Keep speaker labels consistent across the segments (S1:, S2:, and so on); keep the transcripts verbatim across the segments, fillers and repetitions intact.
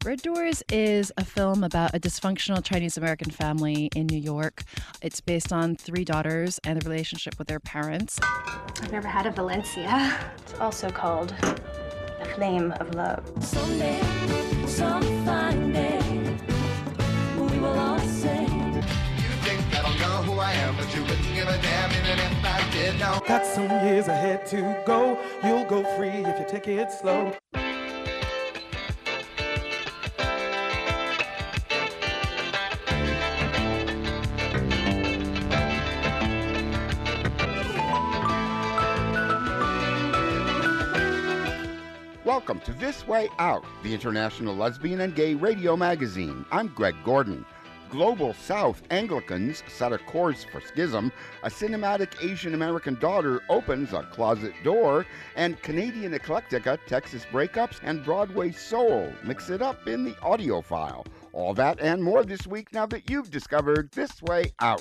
S1: Red Doors is a film about a dysfunctional Chinese-American family in New York. It's based on three daughters and the relationship with their parents.
S2: I've never had a Valencia. It's also called The Flame of Love.
S3: Someday, some fine day, we will all say,
S4: You think I don't know who I am, but you wouldn't give a damn even if I did know.
S5: Got some years ahead to go. You'll go free if you take it slow.
S6: Welcome to This Way Out, the international lesbian and gay radio magazine. I'm Greg Gordon. Global South Anglicans set a course for schism, a cinematic Asian American daughter opens a closet door, and Canadian eclectica, Texas breakups, and Broadway soul mix it up in the audio file. All that and more this week now that you've discovered This Way Out.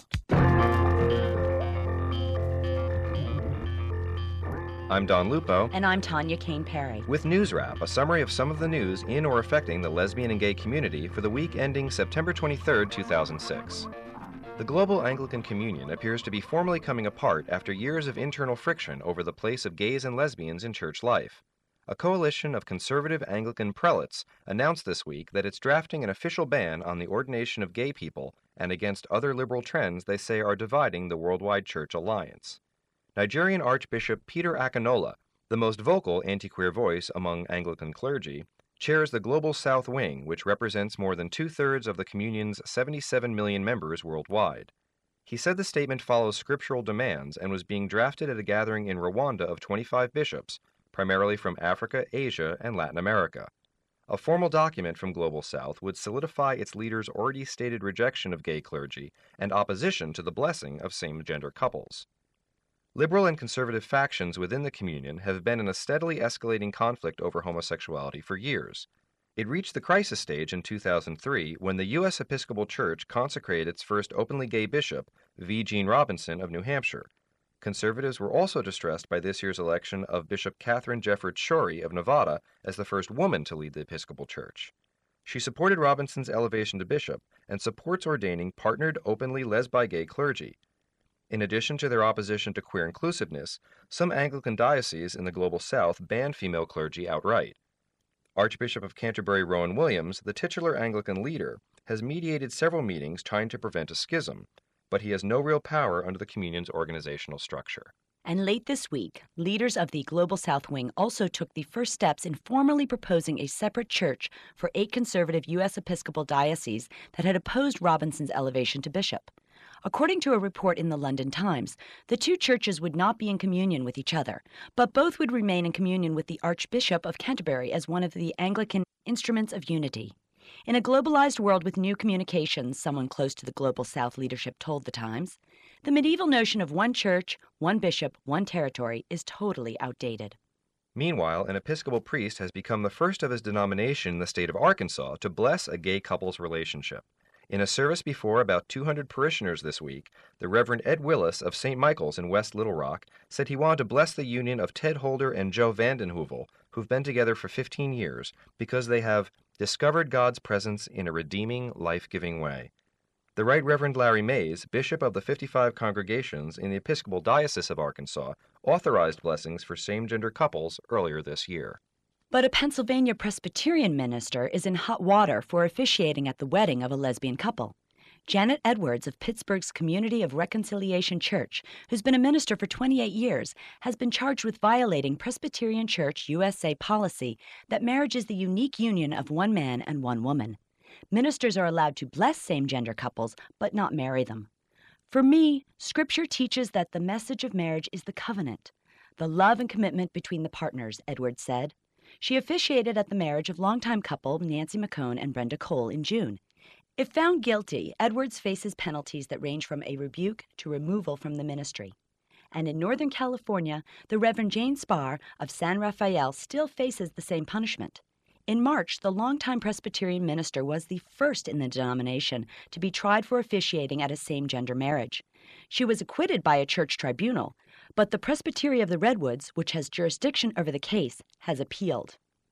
S7: I'm Don Lupo.
S8: And I'm Tanya Kane Perry.
S7: With News Wrap, a summary of some of the news in or affecting the lesbian and gay community for the week ending September twenty-third, two thousand six. The Global Anglican Communion appears to be formally coming apart after years of internal friction over the place of gays and lesbians in church life. A coalition of conservative Anglican prelates announced this week that it's drafting an official ban on the ordination of gay people and against other liberal trends they say are dividing the worldwide church alliance. Nigerian Archbishop Peter Akinola, the most vocal anti-queer voice among Anglican clergy, chairs the Global South Wing, which represents more than two-thirds of the Communion's seventy-seven million members worldwide. He said the statement follows scriptural demands and was being drafted at a gathering in Rwanda of twenty-five bishops, primarily from Africa, Asia, and Latin America. A formal document from Global South would solidify its leaders' already stated rejection of gay clergy and opposition to the blessing of same-gender couples. Liberal and conservative factions within the Communion have been in a steadily escalating conflict over homosexuality for years. It reached the crisis stage in two thousand three when the U S Episcopal Church consecrated its first openly gay bishop, V. Gene Robinson of New Hampshire. Conservatives were also distressed by this year's election of Bishop Catherine Jefferts Schori of Nevada as the first woman to lead the Episcopal Church. She supported Robinson's elevation to bishop and supports ordaining partnered openly lesbi-gay clergy. In addition to their opposition to queer inclusiveness, some Anglican dioceses in the Global South banned female clergy outright. Archbishop of Canterbury Rowan Williams, the titular Anglican leader, has mediated several meetings trying to prevent a schism, but he has no real power under the Communion's organizational structure.
S8: And late this week, leaders of the Global South Wing also took the first steps in formally proposing a separate church for eight conservative U S Episcopal dioceses that had opposed Robinson's elevation to bishop. According to a report in the London Times, the two churches would not be in communion with each other, but both would remain in communion with the Archbishop of Canterbury as one of the Anglican instruments of unity. In a globalized world with new communications, someone close to the Global South leadership told the Times, the medieval notion of one church, one bishop, one territory is totally outdated.
S7: Meanwhile, an Episcopal priest has become the first of his denomination in the state of Arkansas to bless a gay couple's relationship. In a service before about two hundred parishioners this week, the Reverend Ed Willis of Saint Michael's in West Little Rock said he wanted to bless the union of Ted Holder and Joe Vandenheuvel, who've been together for fifteen years, because they have discovered God's presence in a redeeming, life-giving way. The Right Reverend Larry Mays, bishop of the fifty-five congregations in the Episcopal Diocese of Arkansas, authorized blessings for same-gender couples earlier this year.
S8: But a Pennsylvania Presbyterian minister is in hot water for officiating at the wedding of a lesbian couple. Janet Edwards of Pittsburgh's Community of Reconciliation Church, who's been a minister for twenty-eight years, has been charged with violating Presbyterian Church U S A policy that marriage is the unique union of one man and one woman. Ministers are allowed to bless same-gender couples, but not marry them. For me, Scripture teaches that the message of marriage is the covenant, the love and commitment between the partners, Edwards said. She officiated at the marriage of longtime couple Nancy McCone and Brenda Cole in June. If found guilty, Edwards faces penalties that range from a rebuke to removal from the ministry. And in Northern California, the Reverend Jane Spar of San Rafael still faces the same punishment. In March, the longtime Presbyterian minister was the first in the denomination to be tried for officiating at a same-gender marriage. She was acquitted by a church tribunal, but the Presbytery of the Redwoods, which has jurisdiction over the case, has appealed.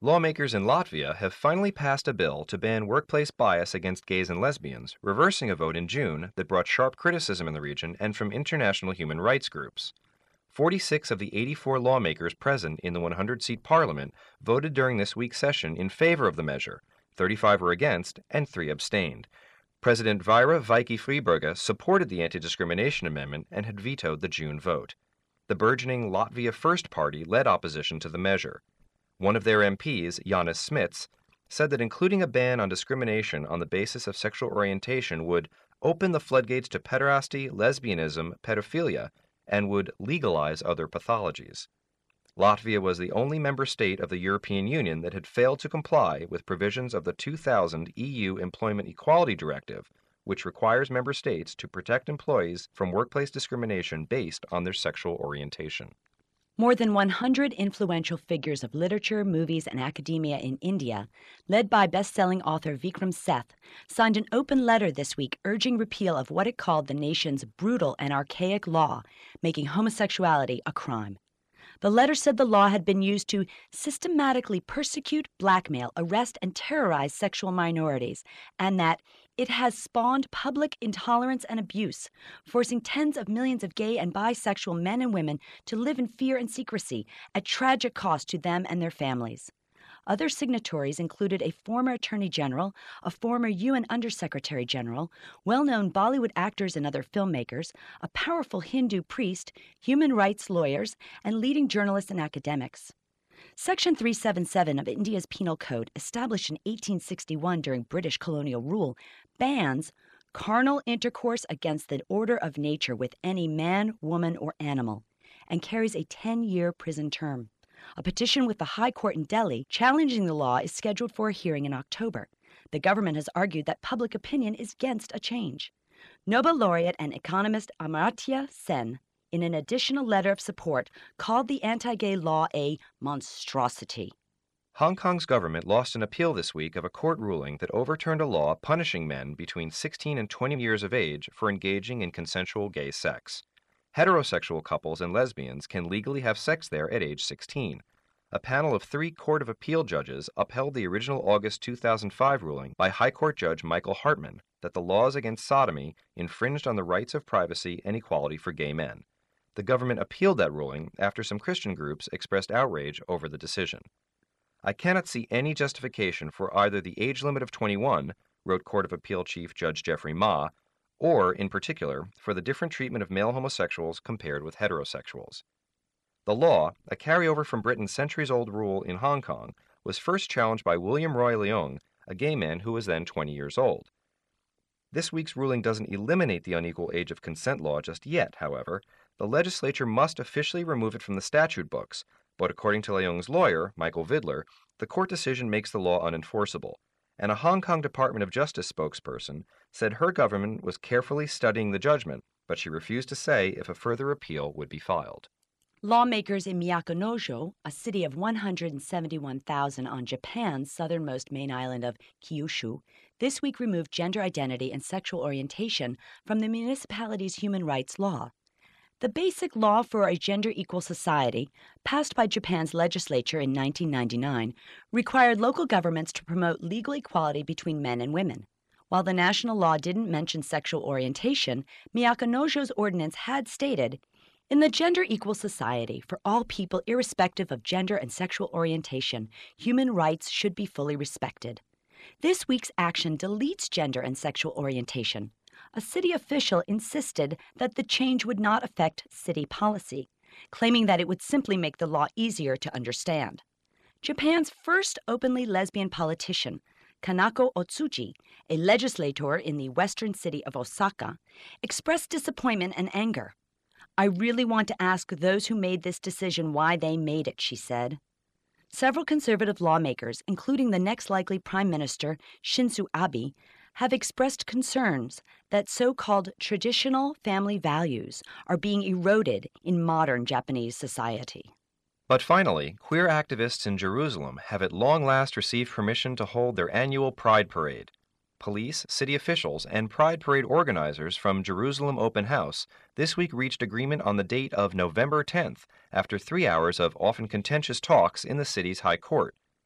S7: Lawmakers in Latvia have finally passed a bill to ban workplace bias against gays and lesbians, reversing a vote in June that brought sharp criticism in the region and from international human rights groups. forty-six of the eighty-four lawmakers present in the one hundred seat parliament voted during this week's session in favor of the measure, thirty-five were against, and three abstained. President Vaira Vaiki-Friberga supported the anti-discrimination amendment and had vetoed the June vote. The burgeoning Latvia First Party led opposition to the measure. One of their M Ps, Jānis Smits, said that including a ban on discrimination on the basis of sexual orientation would open the floodgates to pederasty, lesbianism, pedophilia, and would legalize other pathologies. Latvia was the only member state of the European Union that had failed to comply with provisions of the two thousand E U Employment Equality Directive, which requires member states to protect employees from workplace discrimination based on their sexual orientation.
S8: More than one hundred influential figures of literature, movies, and academia in India, led by best-selling author Vikram Seth, signed an open letter this week urging repeal of what it called the nation's brutal and archaic law, making homosexuality a crime. The letter said the law had been used to systematically persecute, blackmail, arrest, and terrorize sexual minorities, and that it has spawned public intolerance and abuse, forcing tens of millions of gay and bisexual men and women to live in fear and secrecy at tragic cost to them and their families. Other signatories included a former Attorney General, a former U N Undersecretary General, well-known Bollywood actors and other filmmakers, a powerful Hindu priest, human rights lawyers, and leading journalists and academics. Section three seventy-seven of India's Penal Code, established in eighteen sixty-one during British colonial rule, bans carnal intercourse against the order of nature with any man, woman, or animal, and carries a ten-year prison term. A petition with the High Court in Delhi challenging the law is scheduled for a hearing in October. The government has argued that public opinion is against a change. Nobel laureate and economist Amartya Sen, in an additional letter of support, called the anti-gay law a monstrosity.
S7: Hong Kong's government lost an appeal this week of a court ruling that overturned a law punishing men between sixteen and twenty years of age for engaging in consensual gay sex. Heterosexual couples and lesbians can legally have sex there at age sixteen. A panel of three Court of Appeal judges upheld the original August two thousand five ruling by High Court Judge Michael Hartman that the laws against sodomy infringed on the rights of privacy and equality for gay men. The government appealed that ruling after some Christian groups expressed outrage over the decision. I cannot see any justification for either the age limit of twenty-one, wrote Court of Appeal Chief Judge Jeffrey Ma, or, in particular, for the different treatment of male homosexuals compared with heterosexuals. The law, a carryover from Britain's centuries-old rule in Hong Kong, was first challenged by William Roy Leung, a gay man who was then twenty years old. This week's ruling doesn't eliminate the unequal age of consent law just yet, however. The legislature must officially remove it from the statute books, but according to Leung's lawyer, Michael Vidler, the court decision makes the law unenforceable. And a Hong Kong Department of Justice spokesperson said her government was carefully studying the judgment, but she refused to say if a further appeal would be filed.
S8: Lawmakers in Miyako-no-jo, a city of one hundred seventy-one thousand on Japan's southernmost main island of Kyushu, this week removed gender identity and sexual orientation from the municipality's human rights law. The Basic Law for a Gender-Equal Society, passed by Japan's legislature in nineteen ninety-nine, required local governments to promote legal equality between men and women. While the national law didn't mention sexual orientation, Miyako-no-jo's ordinance had stated, "In the gender-equal society, for all people irrespective of gender and sexual orientation, human rights should be fully respected." This week's action deletes gender and sexual orientation. A city official insisted that the change would not affect city policy, claiming that it would simply make the law easier to understand. Japan's first openly lesbian politician, Kanako Otsuji, a legislator in the western city of Osaka, expressed disappointment and anger. "I really want to ask those who made this decision why they made it," she said. Several conservative lawmakers, including the next likely Prime Minister, Shinzo Abe, have expressed concerns that so-called traditional family values are being eroded in modern Japanese society.
S7: But finally, queer activists in Jerusalem have at long last received permission to hold their annual Pride Parade. Police, city officials, and Pride Parade organizers from Jerusalem Open House this week reached agreement on the date of November tenth after three hours of often contentious talks in the city's High Court.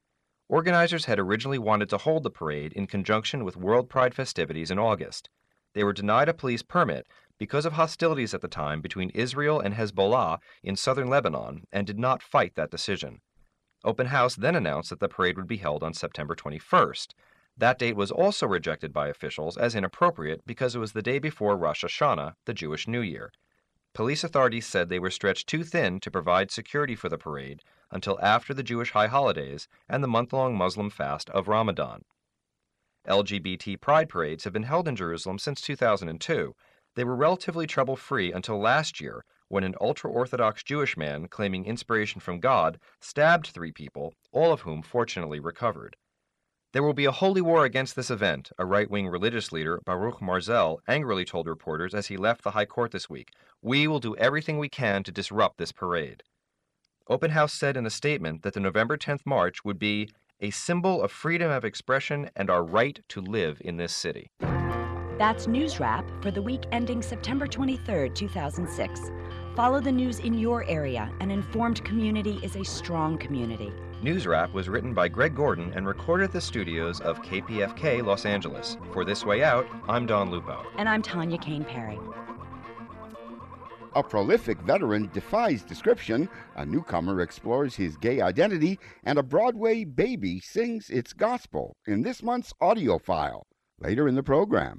S7: Organizers had originally wanted to hold the parade in conjunction with World Pride festivities in August. They were denied a police permit because of hostilities at the time between Israel and Hezbollah in southern Lebanon and did not fight that decision. Open House then announced that the parade would be held on September twenty-first. That date was also rejected by officials as inappropriate because it was the day before Rosh Hashanah, the Jewish New Year. Police authorities said they were stretched too thin to provide security for the parade until after the Jewish high holidays and the month-long Muslim fast of Ramadan. L G B T pride parades have been held in Jerusalem since two thousand two. They were relatively trouble-free until last year, when an ultra-Orthodox Jewish man claiming inspiration from God stabbed three people, all of whom fortunately recovered. There will be a holy war against this event, a right-wing religious leader, Baruch Marzel, angrily told reporters as he left the High Court this week. We will do everything we can to disrupt this parade. Open House said in a statement that the November tenth march would be a symbol of freedom of expression and our right to live in this city.
S8: That's News Wrap for the week ending September twenty-third, two thousand six. Follow the news in your area. An informed community is a strong community.
S7: News Wrap was written by Greg Gordon and recorded at the studios of K P F K Los Angeles. For This Way Out, I'm Don Lupo.
S8: And I'm Tanya Kane Perry.
S6: A prolific veteran defies description, a newcomer explores his gay identity, and a Broadway baby sings its gospel in this month's audio file, later in the program.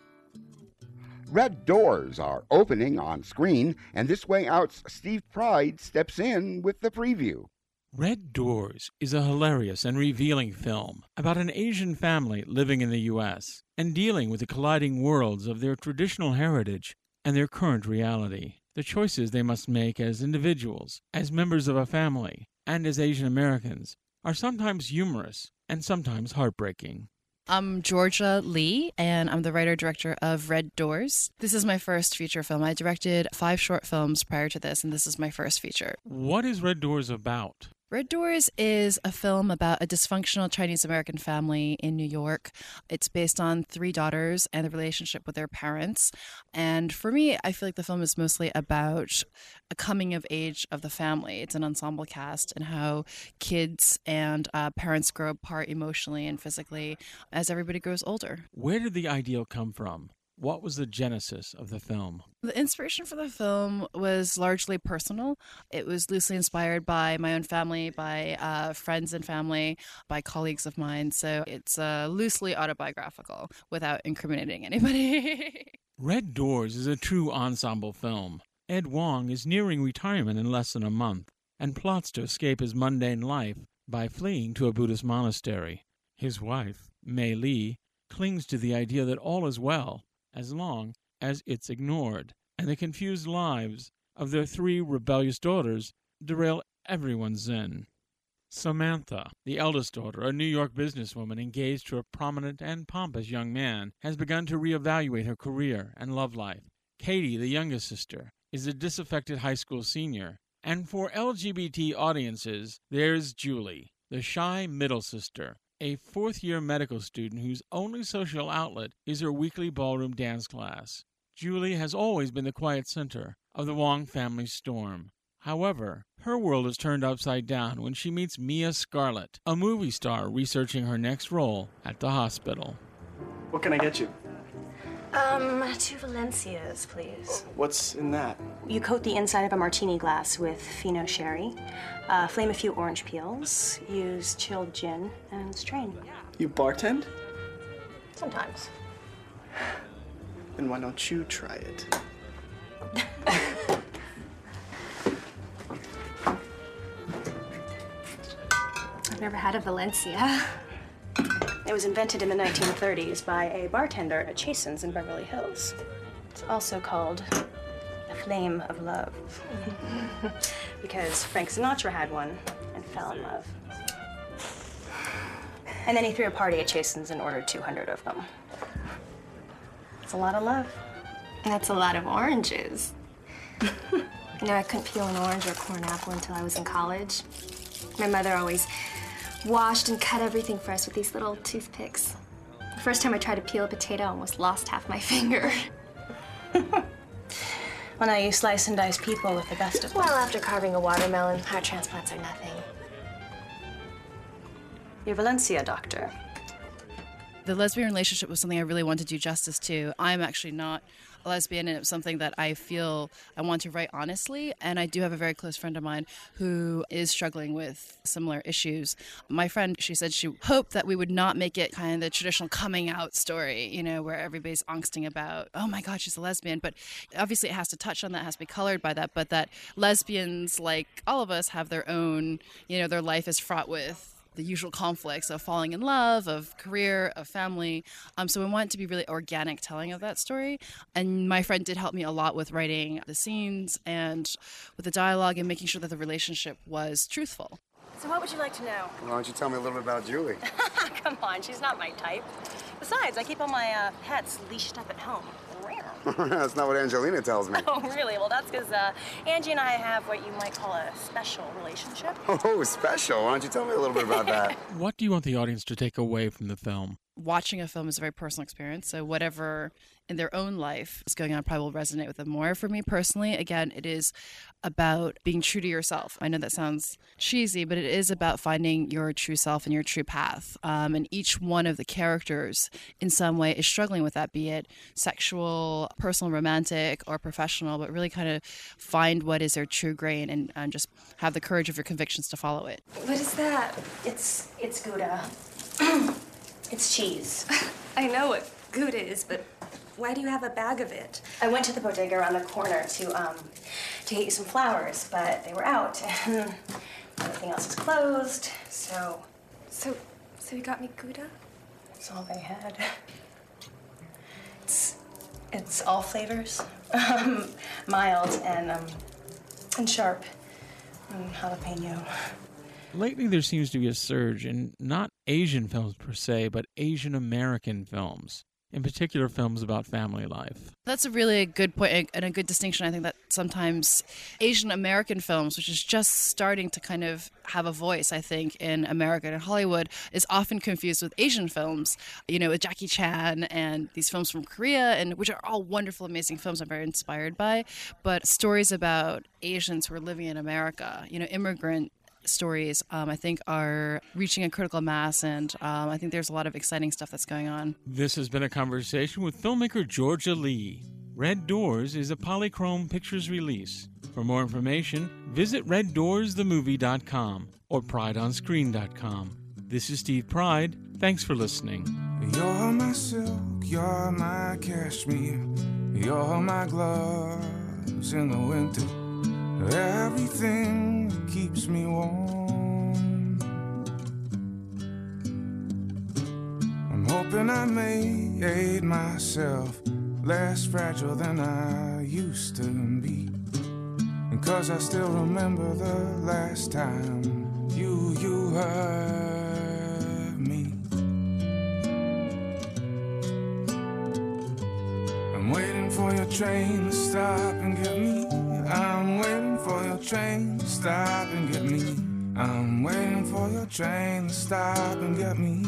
S6: Red Doors are opening on screen, and This Way Out's Steve Pride steps in with the preview.
S9: Red Doors is a hilarious and revealing film about an Asian family living in the U S and dealing with the colliding worlds of their traditional heritage and their current reality. The choices they must make as individuals, as members of a family, and as Asian Americans are sometimes humorous and sometimes heartbreaking.
S1: I'm Georgia Lee, and I'm the writer-director of Red Doors. This is my first feature film. I directed five short films prior to this, and this is my first feature.
S9: What is Red Doors about?
S1: Red Doors is a film about a dysfunctional Chinese-American family in New York. It's based on three daughters and the relationship with their parents. And for me, I feel like the film is mostly about a coming of age of the family. It's an ensemble cast and how kids and uh, parents grow apart emotionally and physically as everybody grows older.
S9: Where did the ideal come from? What was the genesis of the film?
S1: The inspiration for the film was largely personal. It was loosely inspired by my own family, by uh, friends and family, by colleagues of mine. So it's uh, loosely autobiographical without incriminating anybody.
S9: Red Doors is a true ensemble film. Ed Wong is nearing retirement in less than a month and plots to escape his mundane life by fleeing to a Buddhist monastery. His wife, Mei Lee, clings to the idea that all is well as long as it's ignored, and the confused lives of their three rebellious daughters derail everyone's zen. Samantha, the eldest daughter, a New York businesswoman engaged to a prominent and pompous young man, has begun to reevaluate her career and love life. Katie, the youngest sister, is a disaffected high school senior. And for L G B T audiences, there's Julie, the shy middle sister, a fourth-year medical student whose only social outlet is her weekly ballroom dance class. Julie has always been the quiet center of the Wong family storm. However, her world is turned upside down when she meets Mia Scarlett, a movie star researching her next role at the hospital.
S10: What can I get you?
S2: Um, two Valencias, please.
S10: What's in that?
S2: You coat the inside of a martini glass with Fino sherry, uh, flame a few orange peels, use chilled gin, and strain.
S10: You bartend?
S2: Sometimes.
S10: Then why don't you try it?
S2: I've never had a Valencia. It was invented in the nineteen thirties by a bartender at Chasen's in Beverly Hills. It's also called the Flame of Love. Because Frank Sinatra had one and fell in love. And then he threw a party at Chasen's and ordered two hundred of them. It's a lot of love. That's a lot of oranges. You know, I couldn't peel an orange or a corn apple until I was in college. My mother always washed and cut everything for us with these little toothpicks. The first time I tried to peel a potato, I almost lost half my finger. Well, now you slice and dice people with the best of them. Well, after carving a watermelon, heart transplants are nothing. You're Valencia, doctor.
S1: The lesbian relationship was something I really wanted to do justice to. I'm actually not a lesbian, and it's something that I feel I want to write honestly. And I do have a very close friend of mine who is struggling with similar issues. My friend, she said she hoped that we would not make it kind of the traditional coming out story, you know, where everybody's angsting about, oh my God, she's a lesbian. But obviously it has to touch on that, has to be colored by that, but that lesbians, like all of us, have their own, you know, their life is fraught with the usual conflicts of falling in love, of career, of family. Um, so we want it to be really organic telling of that story. And my friend did help me a lot with writing the scenes and with the dialogue and making sure that the relationship was truthful.
S2: So what would you like to know?
S11: Why don't you tell me a little bit about Julie?
S2: Come on, she's not my type. Besides, I keep all my uh, pets leashed up at home.
S11: That's not what Angelina tells me.
S2: Oh, really? Well, that's because uh, Angie and I have what you might call a special relationship.
S11: Oh, special? Why don't you tell me a little bit about that?
S9: What do you want the audience to take away from the film?
S1: Watching a film is a very personal experience, so whatever in their own life is going on probably will resonate with them more. For me personally, again, it is about being true to yourself. I know that sounds cheesy, but it is about finding your true self and your true path. Um, and each one of the characters in some way is struggling with that, be it sexual, personal, romantic, or professional, but really kind of find what is their true grain and, and just have the courage of your convictions to follow it.
S2: What is that? It's, it's Gouda. It's cheese.
S12: I know what Gouda is, but why do you have a bag of it?
S2: I went to the bodega around the corner to um to get you some flowers, but they were out and everything else was closed. So,
S12: so, so you got me Gouda?
S2: That's all they had. It's it's all flavors, um, mild and um and sharp and jalapeno.
S9: Lately, there seems to be a surge in not Asian films per se, but Asian American films, in particular films about family life.
S1: That's a really good point and a good distinction. I think that sometimes Asian American films, which is just starting to kind of have a voice, I think, in America and Hollywood, is often confused with Asian films, you know, with Jackie Chan and these films from Korea, and which are all wonderful, amazing films I'm very inspired by. But stories about Asians who are living in America, you know, immigrant stories, um, I think, are reaching a critical mass, and um, I think there's a lot of exciting stuff that's going on.
S9: This has been a conversation with filmmaker Georgia Lee. Red Doors is a Polychrome Pictures release. For more information, visit red doors the movie dot com or pride on screen dot com. This is Steve Pride. Thanks for listening.
S13: You're my silk, you're my cashmere, you're my gloves in the winter. Everything that keeps me warm. I'm hoping I made myself less fragile than I used to be, because I still remember the last time you, you hurt me. I'm waiting for your train to stop and get me. I'm waiting for your train to stop and get me. I'm waiting for your train to stop and get me.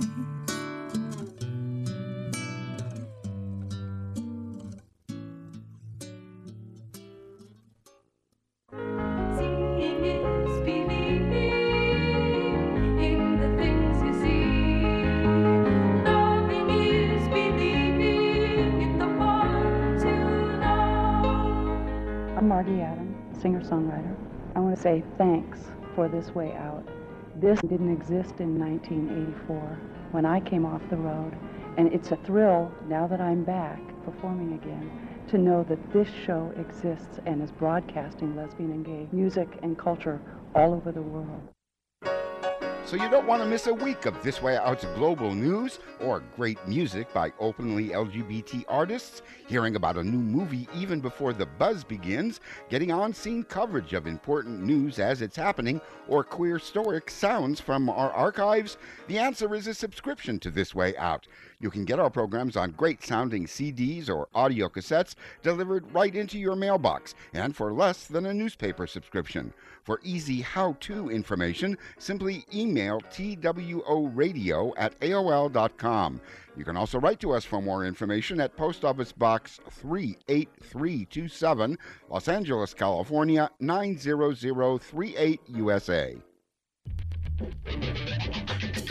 S3: Seeing is believing in the things you see. Knowing is believing in the ones you know.
S14: I'm Margie Adam, singer-songwriter. I want to say thanks for This Way Out. This didn't exist in nineteen eighty-four when I came off the road, and it's a thrill, now that I'm back performing again, to know that this show exists and is broadcasting lesbian and gay music and culture all over the world.
S6: So you don't want to miss a week of This Way Out's global news or great music by openly L G B T artists, hearing about a new movie even before the buzz begins, getting on-scene coverage of important news as it's happening, or queer storic sounds from our archives? The answer is a subscription to This Way Out. You can get our programs on great-sounding C Ds or audio cassettes delivered right into your mailbox, and for less than a newspaper subscription. For easy how-to information, simply email T W O radio at A O L dot com. You can also write to us for more information at Post Office Box three eight three two seven, Los Angeles, California, nine zero zero three eight, U S A.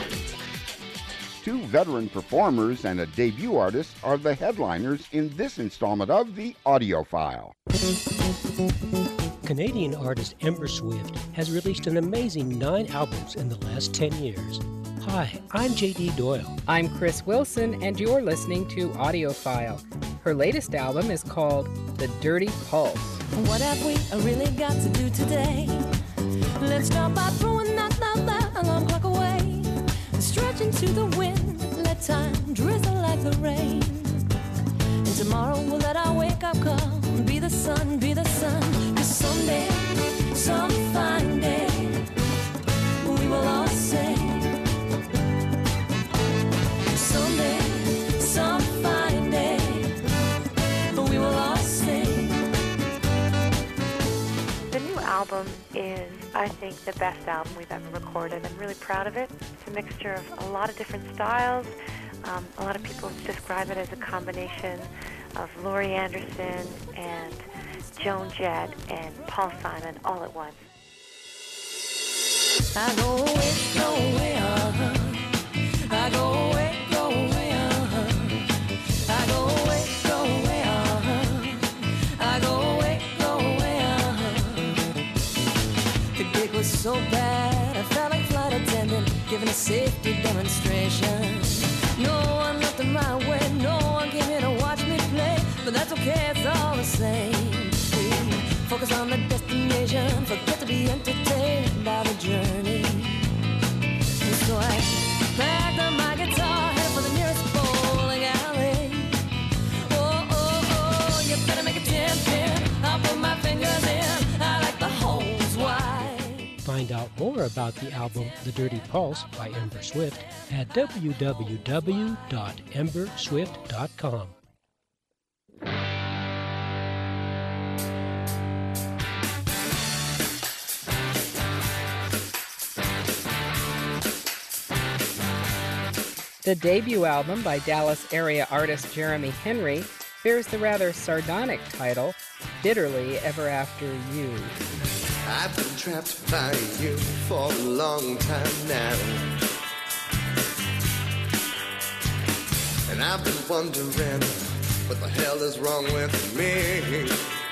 S6: Two veteran performers and a debut artist are the headliners in this installment of The Audiophile.
S15: Canadian artist Ember Swift has released an amazing nine albums in the last ten years. Hi, I'm J D Doyle.
S16: I'm Chris Wilson, and you're listening to Audiophile. Her latest album is called The Dirty Pulse.
S17: What have we really got to do today? Let's start by throwing that, that, that alarm clock away. Stretch into the wind, let time drizzle like the rain. And tomorrow we'll let our wake-up call be the sun, be the sun. 'Cause someday, some fine day, we will all say, someday, some fine day, we will all sing.
S18: The new album is, I think, the best album we've ever recorded. I'm really proud of it. It's a mixture of a lot of different styles. Um, a lot of people describe it as a combination of Laurie Anderson and Joan Jett and Paul Simon all at once.
S17: I go away, go away, uh-huh. I go away, go away, uh-huh. I go away, go away, uh-huh. I go away, go away, uh-huh. The gig was so bad, I felt like flight attendant giving a safety demonstration. No one looked in my way, no one came here to watch me play, but that's okay, it's all the same. We focus on the destination, forget to be entertained by the journey. And so I packed up my guitar, headed for the nearest bowling alley. Oh, oh, oh, you better make a ten pin, I'll put my fingers in, I like the holes wide.
S15: Find out more about the album The Dirty Pulse by Ember Swift at w w w dot ember swift dot com.
S16: The debut album by Dallas area artist Jeremy Henry bears the rather sardonic title, Bitterly Ever After You.
S19: I've been trapped by you for a long time now, and I've been wondering what the hell is wrong with me.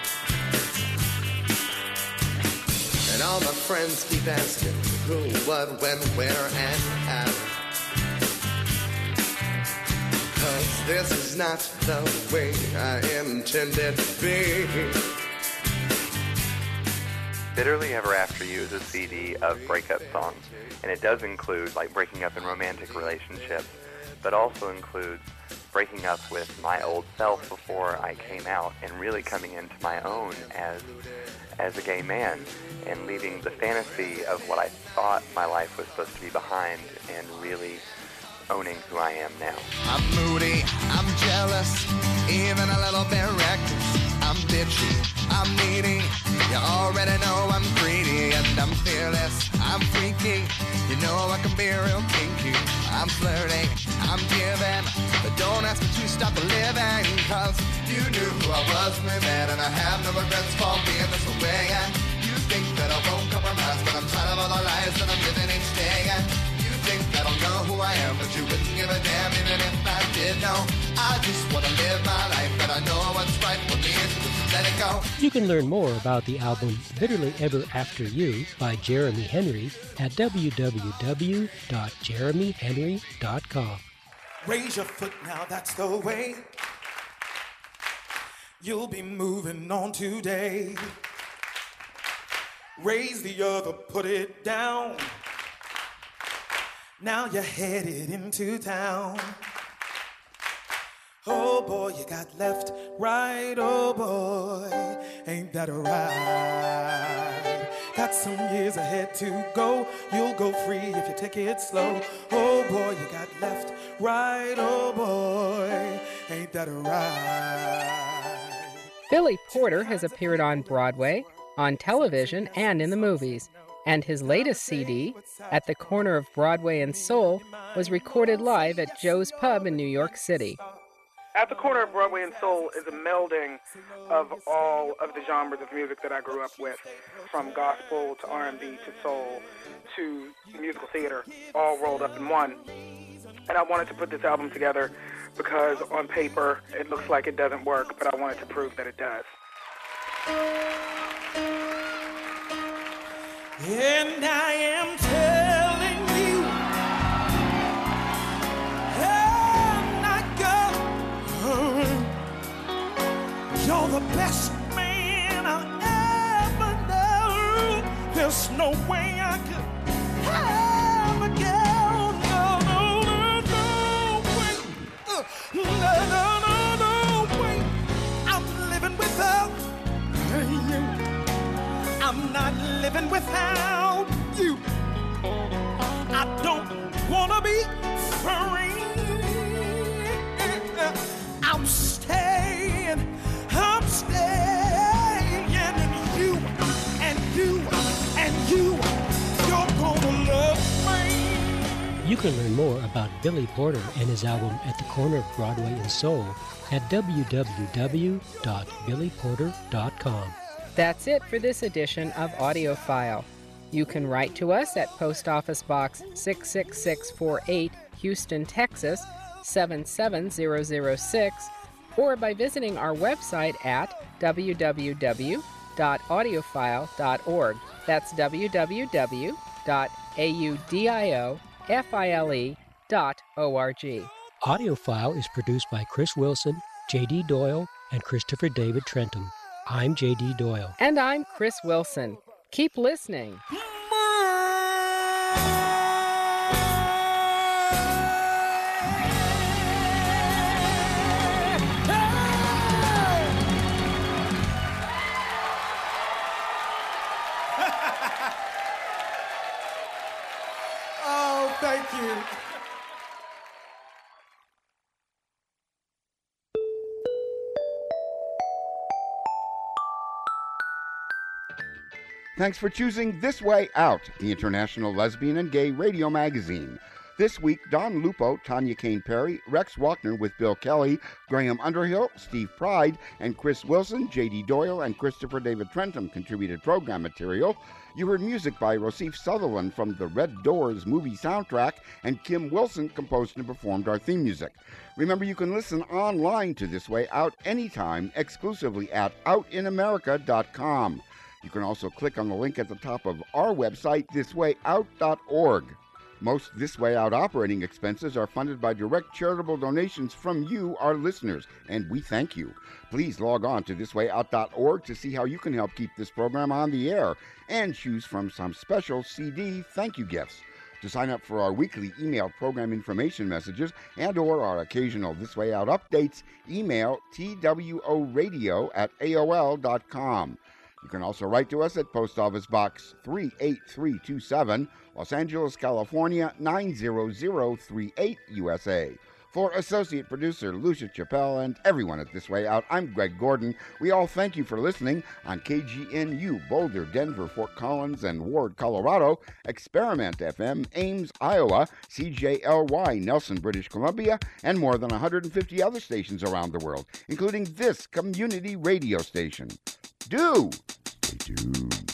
S19: And all my friends keep asking who, what, when, where, and how. 'Cause this is not the way I intended to be.
S20: Bitterly Ever After You is a C D of breakup songs, and it does include like breaking up in romantic relationships, but also includes breaking up with my old self before I came out and really coming into my own as as a gay man and leaving the fantasy of what I thought my life was supposed to be behind and really owning who I am now.
S4: I'm moody, I'm jealous, even a little bit reckless. I'm bitchy, I'm needy, you already know I'm greedy, and I'm fearless, I'm freaky, you know I can be real kinky. I'm flirting, I'm giving, but don't ask me to stop living, 'cause you knew who I was when we met, and I have no regrets for being this way. And you think that I won't compromise, but I'm tired of all the lies that I'm living each day. And you think that I'll know who I am, but you wouldn't give a damn even if I did know. I just want to live my life, but I know what's right for me, so just let it go.
S15: You can learn more about the album Bitterly Ever After You by Jeremy Henry at w w w dot jeremy henry dot com.
S5: Raise your foot now, that's the way you'll be moving on today. Raise the other, put it down. Now you're headed into town. Oh boy, you got left, right, oh boy, ain't that a ride? Got some years ahead to go, you'll go free if you take it slow. Oh boy, you got left, right, oh boy, ain't that a ride?
S16: Billy Porter has appeared on Broadway, on television, and in the movies. And his latest C D, At the Corner of Broadway and Soul, was recorded live at Joe's Pub in New York City.
S21: At the Corner of Broadway and Soul is a melding of all of the genres of music that I grew up with, from gospel to R and B to soul to musical theater, all rolled up in one. And I wanted to put this album together because on paper it looks like it doesn't work, but I wanted to prove that it does.
S5: And I am telling you, and I go, you're the best man I ever know. There's no way I could have a girl. No, no, no, no way. Uh, no, no, no, no way. I'm living without you. I'm not living without you. I don't wanna be free. I'm staying, I'm staying in you, and you, and you, you're gonna love me.
S15: You can learn more about Billy Porter and his album At the Corner of Broadway and Soul at w w w dot billy porter dot com.
S16: That's it for this edition of AudioFile. You can write to us at Post Office Box six six six four eight, Houston, Texas seven seven zero zero six, or by visiting our website at w w w dot audiophile dot org. That's w w w dot audiofile dot org.
S15: AudioFile is produced by Chris Wilson, J D Doyle, and Christopher David Trentum. I'm J D Doyle.
S16: And I'm Chris Wilson. Keep listening.
S5: Oh, thank you.
S6: Thanks for choosing This Way Out, the international lesbian and gay radio magazine. This week, Don Lupo, Tanya Kane Perry, Rex Wagner with Bill Kelly, Graham Underhill, Steve Pride, and Chris Wilson, J D Doyle, and Christopher David Trentum contributed program material. You heard music by Rosif Sutherland from the Red Doors movie soundtrack, and Kim Wilson composed and performed our theme music. Remember, you can listen online to This Way Out anytime, exclusively at out in america dot com. You can also click on the link at the top of our website, this way out dot org. Most This Way Out operating expenses are funded by direct charitable donations from you, our listeners, and we thank you. Please log on to this way out dot org to see how you can help keep this program on the air and choose from some special C D thank you gifts. To sign up for our weekly email program information messages and or our occasional This Way Out updates, email tworadio at A O L dot com. You can also write to us at Post Office Box three eight three two seven, Los Angeles, California nine zero zero three eight, U S A. For Associate Producer Lucia Chappelle and everyone at This Way Out, I'm Greg Gordon. We all thank you for listening on K G N U, Boulder, Denver, Fort Collins, and Ward, Colorado, Experiment F M, Ames, Iowa, C J L Y, Nelson, British Columbia, and more than one hundred fifty other stations around the world, including this community radio station. Do stay tuned.